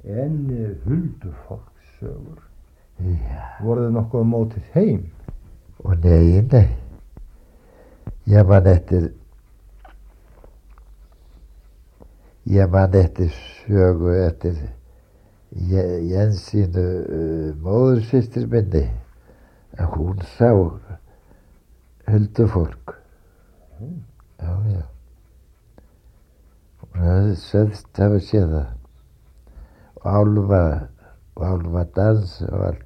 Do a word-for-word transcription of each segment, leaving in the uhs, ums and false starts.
En uh, huldufólkssögur, Já. voru þið nokkuð á móti þeim? Og nei, nei. Ég man eftir ég man eftir sögu eftir Je- Jensínu uh, móðursystir minni að hún sá huldufólk. Mm. Já, já. Hún hafði sögst hafa séð það. Og álfa, og álfa dans og allt.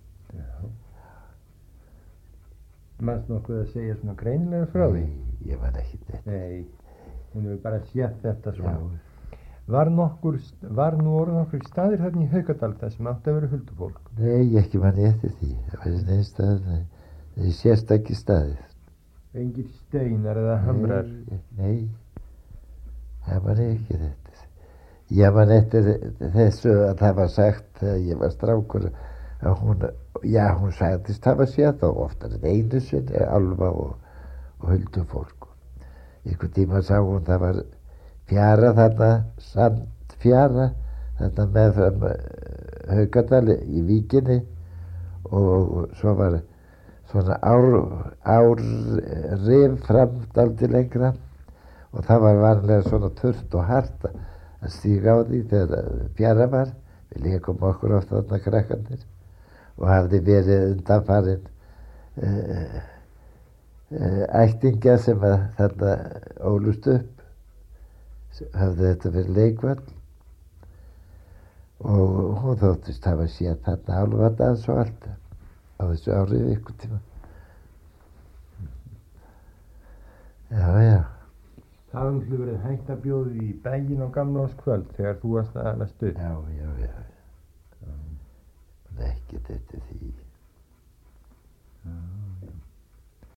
Manst nokkuð að segja svona greinilega frá því? Nei, ég man ekki þetta. Nei, hún hefur bara séð þetta svona. Já. Var nokkur, var nú orðið nokkur staðir þarna í Haukadal þar sem átti að vera huldufólk? Nei, ekki man ég eftir því. Það var þessi neðstæður, nei. Þessi sérstakki staðið. Engir steinar eða hamrar? Nei, nei, það man ég ekki þetta. Ég man eftir þessu að það var sagt þegar ég var strákur að hún, já, hún sagðist hafa séð þá oftar en einu sinni álfa og, og huldufólk. Einhvern tíma sá hún það var fjara þarna, sandfjara þarna meðfram Haukadal í Víkinni og svo var svona ár, árrif fram dálítið lengra og það var vanlega svona þurrt og hart að stíga á því þegar fjara var. Við leikum okkur oft þarna krakkarnir og hafði verið undanfarinn uh, uh, ættingja sem að þarna ólust upp. Hafði þetta verið leikvöld og hún þóttist hafa séð þarna álfadans og allt á þessu árið ykkur tíma. Já, já. Það hafði náttúrulega verið hægt að bjóða í bæinn á gamlárskvöld þegar þú varst að alast upp. Já, já.